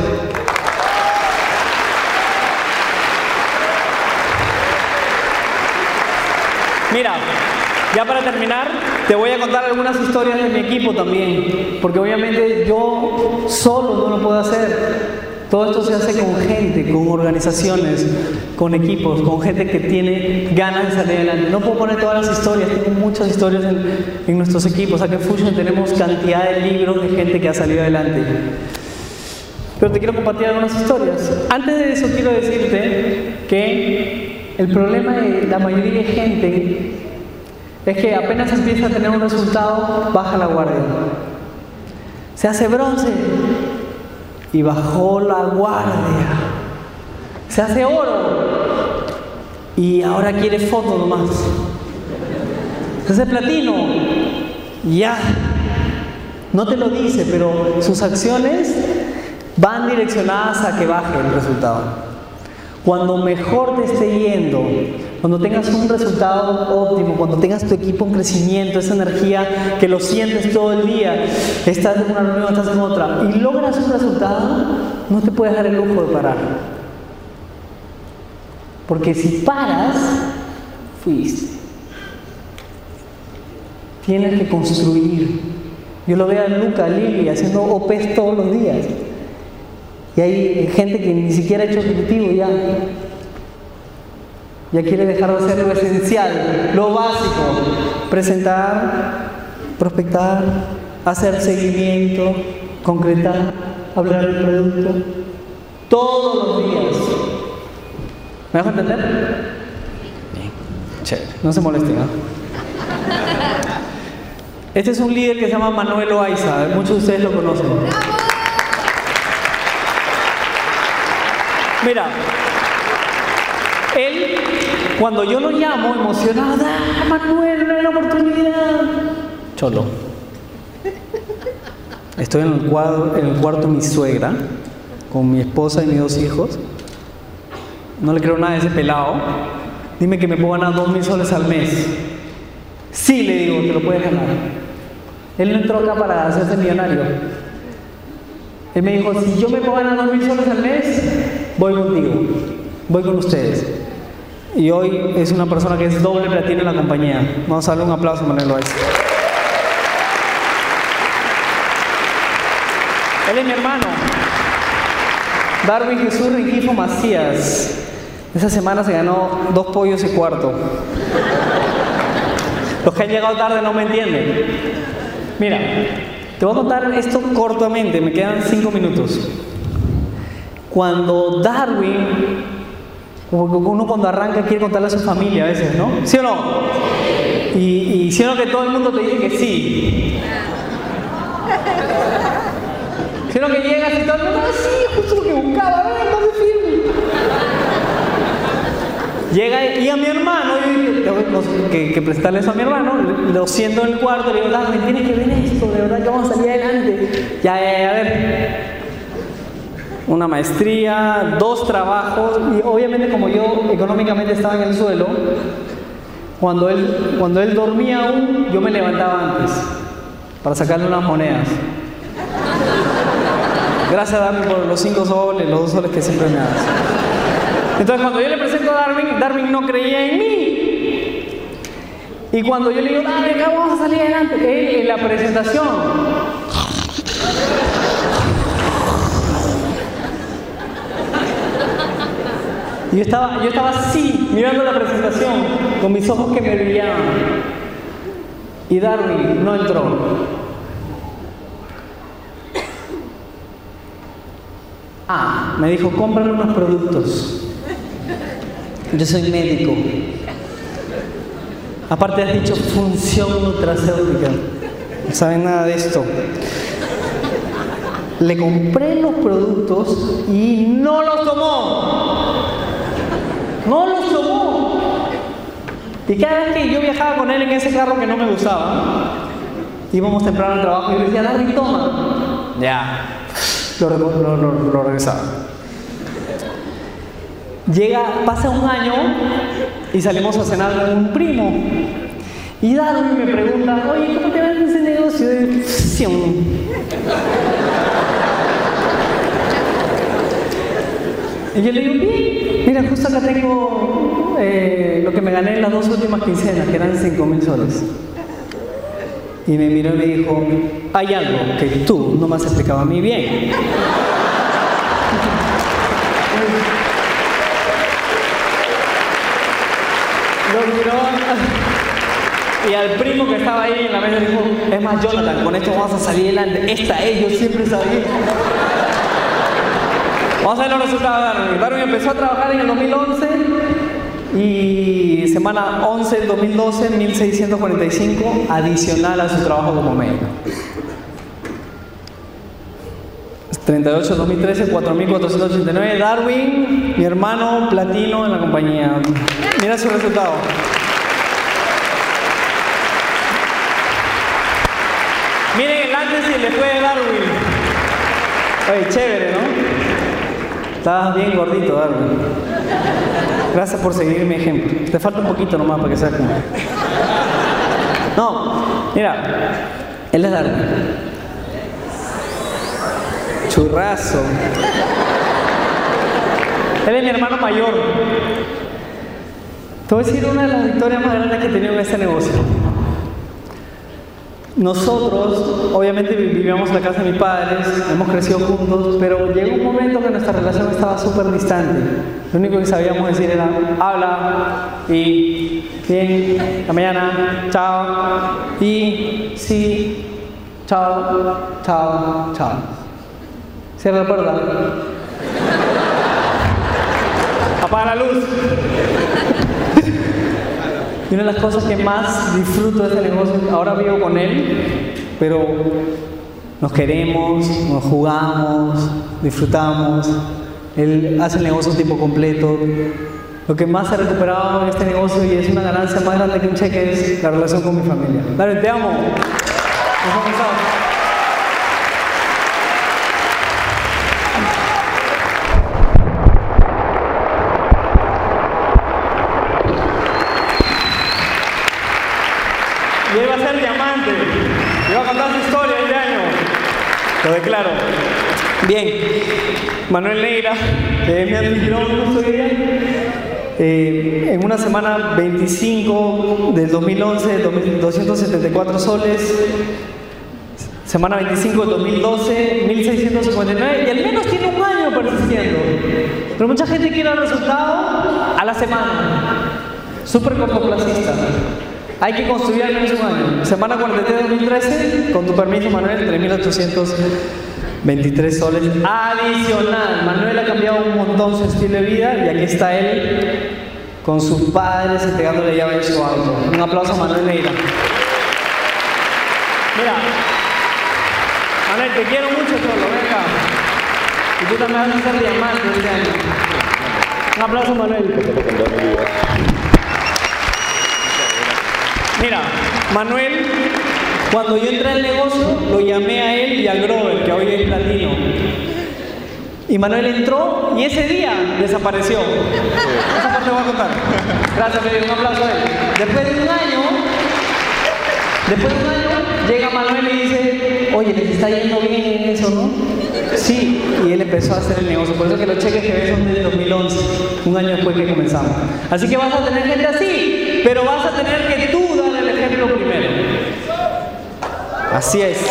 Mira, ya para terminar, te voy a contar algunas historias de mi equipo también. Porque obviamente yo solo no lo puedo hacer. Todo esto se hace con gente, con organizaciones, con equipos, con gente que tiene ganas de salir adelante. No puedo poner todas las historias, tengo muchas historias en, en nuestros equipos. Aquí en Fusion tenemos cantidad de libros de gente que ha salido adelante. Pero te quiero compartir algunas historias. Antes de eso quiero decirte que el problema de la mayoría de gente es que apenas empieza a tener un resultado, baja la guardia. Se hace bronce y bajó la guardia. Se hace oro y ahora quiere foto nomás. Se hace platino y ya. No te lo dice, pero sus acciones van direccionadas a que baje el resultado. Cuando mejor te esté yendo, cuando tengas un resultado óptimo, cuando tengas tu equipo en crecimiento, esa energía que lo sientes todo el día, estás en una reunión, estás en otra, y logras un resultado, no te puedes dar el lujo de parar. Porque si paras, fuiste. Tienes que construir. Yo lo veo a Luca, a Lili, haciendo O Pes todos los días. Y hay gente que ni siquiera ha hecho ejecutivo ya. Ya quiere dejar de ser lo esencial, lo básico. Presentar, prospectar, hacer seguimiento, concretar, hablar del producto. Todos los días. ¿Me dejo entender? Bien. Chévere. No se molesten, ¿no? Este es un líder que se llama Manuel Loaiza. Muchos de ustedes lo conocen. Mira, él, cuando yo lo llamo emocionado, ¡ah, Manuel, una oportunidad! Cholo. Estoy en el, cuadro, en el cuarto de mi suegra, con mi esposa y mis dos hijos. No le creo nada a ese pelado. Dime que me puedo ganar dos mil soles al mes. Sí, le digo, te lo puedes ganar. Él no entró acá para hacerse millonario. Él me dijo, si yo me puedo ganar dos mil soles al mes, voy contigo, voy con ustedes. Y hoy es una persona que es doble platino en la compañía. Vamos a darle un aplauso a Manuel Loaiza. Él es mi hermano. Darwin Jesús Rengifo Macías. Esa semana se ganó dos pollos y cuarto. Los que han llegado tarde no me entienden. Mira, te voy a contar esto cortamente, me quedan cinco minutos. Cuando Darwin, uno cuando arranca quiere contarle a su familia a veces, ¿no? ¿Sí o no? Y, y ¿sí o no que todo el mundo te dice que sí? ¿Sí o no que llegas y todo el mundo, ah, sí, justo lo que buscaba, a ver, ¿dónde firme? Llega y a mi hermano, yo dije, tengo que, que presentarle eso a mi hermano, lo siento en el cuarto, le digo, Darwin, tienes que ver esto, de verdad que vamos a salir adelante. Ya, ya, ya, a ver. Una maestría, dos trabajos, y obviamente como yo económicamente estaba en el suelo, cuando él, cuando él dormía aún, yo me levantaba antes para sacarle unas monedas. Gracias, Darwin, por los cinco soles, los dos soles que siempre me das. Entonces cuando yo le presento a Darwin, Darwin no creía en mí. Y cuando yo le digo, Darwin, acá vamos a salir adelante, él en la presentación, yo estaba, yo estaba así, mirando la presentación, con mis ojos que me brillaban. Y Darwin no entró. Ah, me dijo, cómprame unos productos. Yo soy médico. Aparte has dicho función nutracéutica. No saben nada de esto. Le compré los productos y no los tomó. No los tomó. Y cada vez que yo viajaba con él en ese carro que no me gustaba, íbamos temprano al trabajo y yo le decía, Darwin, toma. Ya. Lo, lo, lo, lo regresaba. Llega, pasa un año y salimos a cenar con un primo. Y Darwin me pregunta, oye, ¿cómo te va en ese negocio de fusión? Y yo le digo, bien, mira, justo acá tengo eh, lo que me gané en las dos últimas quincenas, que eran cinco mil soles. Y me miró y me dijo, hay algo que tú no me has explicado a mí bien. Lo miró y al primo que estaba ahí en la mesa dijo, es más, Jonathan, con esto vamos a salir adelante. Esta es, yo siempre sabía. Vamos a ver los resultados de Darwin. Darwin empezó a trabajar en el dos mil once y semana once del dos mil doce, mil seiscientos cuarenta y cinco, adicional a su trabajo como médico. treinta y ocho del dos mil trece, cuatro mil cuatrocientos ochenta y nueve. Darwin, mi hermano, platino en la compañía. Mira su resultado. Miren el antes y el después de Darwin. Oye, chévere, ¿no? Estabas bien gordito, Darwin. Gracias por seguir mi ejemplo. Te falta un poquito nomás para que sea como... No, mira. Él es Darwin. Churrazo. Él es mi hermano mayor. Te voy a decir una de las victorias más grandes que he tenido en este negocio. Nosotros, obviamente, vivíamos en la casa de mis padres, hemos crecido juntos, pero llegó un momento que nuestra relación estaba súper distante. Lo único que sabíamos decir era, habla, y, bien, la mañana, chao, y, sí, chao, chao, chao. Cierra la puerta. Apaga la luz. Y una de las cosas que más disfruto de este negocio, ahora vivo con él, pero nos queremos, nos jugamos, disfrutamos. Él hace el negocio a tiempo completo. Lo que más he recuperado en este negocio y es una ganancia más grande que un cheque es la relación con mi familia. Dale, te amo. Nos vamos. Y él va a ser diamante. Y va a contar su historia este año. Lo declaro. Bien. Manuel Neira, que es mi anfitrión, justo hoy día. Eh, en una semana veinticinco del dos mil once, doscientos setenta y cuatro soles. Semana veinticinco del dos mil doce, mil seiscientos cincuenta y nueve. Y al menos tiene un año persistiendo. Pero mucha gente quiere el resultado a la semana. Súper cortoplacista. Hay que construir al menos un año. Semana cuarenta y tres de dos mil trece, con tu permiso, Manuel, tres mil ochocientos veintitrés soles adicional. Manuel ha cambiado un montón su estilo de vida y aquí está él con sus padres entregándole llave de su auto. Un aplauso a Manuel Neira. Mira, Manuel, te quiero mucho, Cholo, ven acá. Y tú también vas a ser diamante este año. Un aplauso a Manuel. Mira, Manuel, cuando yo entré al negocio, lo llamé a él y al Grover, que hoy es platino. Y Manuel entró y ese día desapareció. Esa parte voy a contar. Gracias, Felipe, un aplauso a él. Después de un año, después de un año, llega Manuel y dice, oye, les está yendo bien en eso, ¿no? Sí, y él empezó a hacer el negocio. Por eso que los cheques que ves son del dos mil once, un año después que comenzamos. Así que vas a tener gente así, pero vas a tener que tú dar el ejemplo primero. Así es.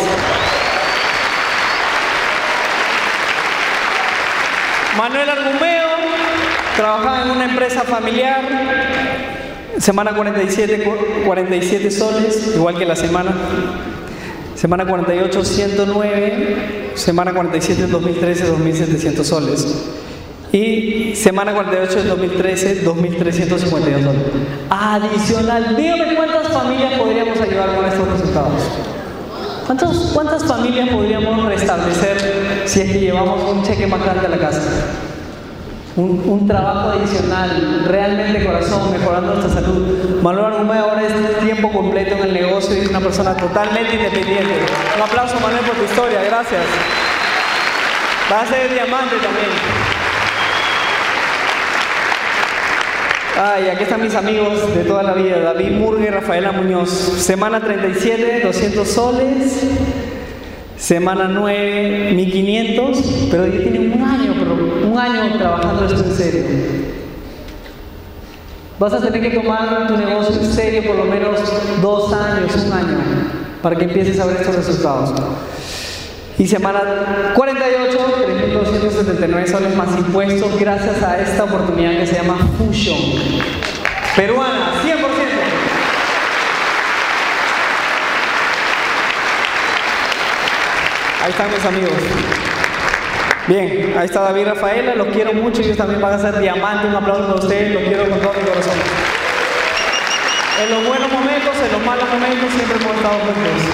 Manuel Argumeo trabajaba en una empresa familiar. Semana cuarenta y siete, cuarenta y siete soles, igual que la semana. Semana cuarenta y ocho, ciento nueve. Semana cuarenta y siete, dos mil trece, dos mil setecientos soles. Y semana cuarenta y ocho del dos mil trece, dos mil trescientos cincuenta y dos soles. Adicional, dígame cuántas familias podríamos ayudar con estos resultados. ¿Cuántos, ¿Cuántas familias podríamos restablecer si es que llevamos un cheque más grande a la casa? Un, un trabajo adicional, realmente de corazón, mejorando nuestra salud. Manuel Argumeo ahora es tiempo completo en el negocio y es una persona totalmente independiente. Un aplauso, Manuel, por tu historia, gracias. Va a ser diamante también. Ay, aquí están mis amigos de toda la vida, David Murga y Rafaela Muñoz. Semana treinta y siete, doscientos soles. Semana nueve, mil quinientos. Pero ya tiene un año, pero un año trabajando esto en serio. Vas a tener que tomar tu negocio en serio por lo menos dos años, un año, para que empieces a ver estos resultados. Y semana cuarenta y ocho, tres mil doscientos setenta y nueve soles más impuestos gracias a esta oportunidad que se llama Fusion. Peruana, cien por ciento. Ahí están mis amigos. Bien, ahí está David y Rafaela, los quiero mucho, ellos también van a ser diamantes, un aplauso para ustedes, los quiero con todo mi corazón. En los buenos momentos, en los malos momentos, siempre hemos estado juntos.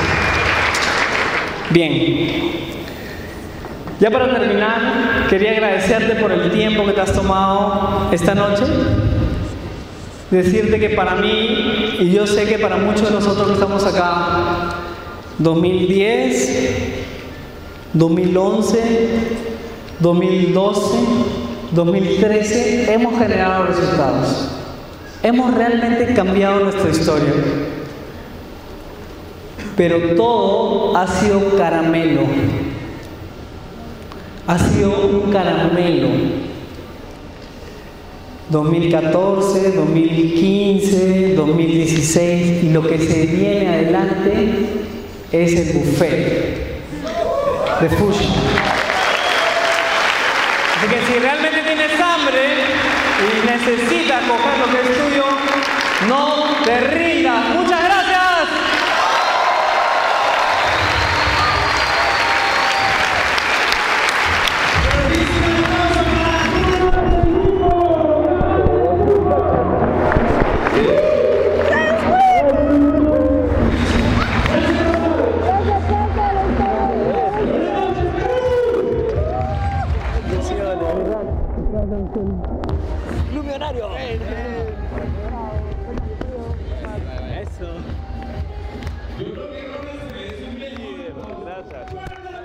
Bien, ya para terminar, quería agradecerte por el tiempo que te has tomado esta noche, decirte que para mí, y yo sé que para muchos de nosotros que estamos acá, dos mil diez, dos mil once, dos mil doce, dos mil trece, hemos generado resultados. Hemos realmente cambiado nuestra historia. Pero todo ha sido caramelo. Ha sido un caramelo. dos mil catorce, dos mil quince, dos mil dieciséis, y lo que se viene adelante es el buffet de Fusion. Así que si realmente tienes hambre y necesitas coger lo que es tuyo, no te rindas. ¡Muchas gracias! ¡Lumionario! Eso. Yo creo que Ronald se merece un líder. Gracias.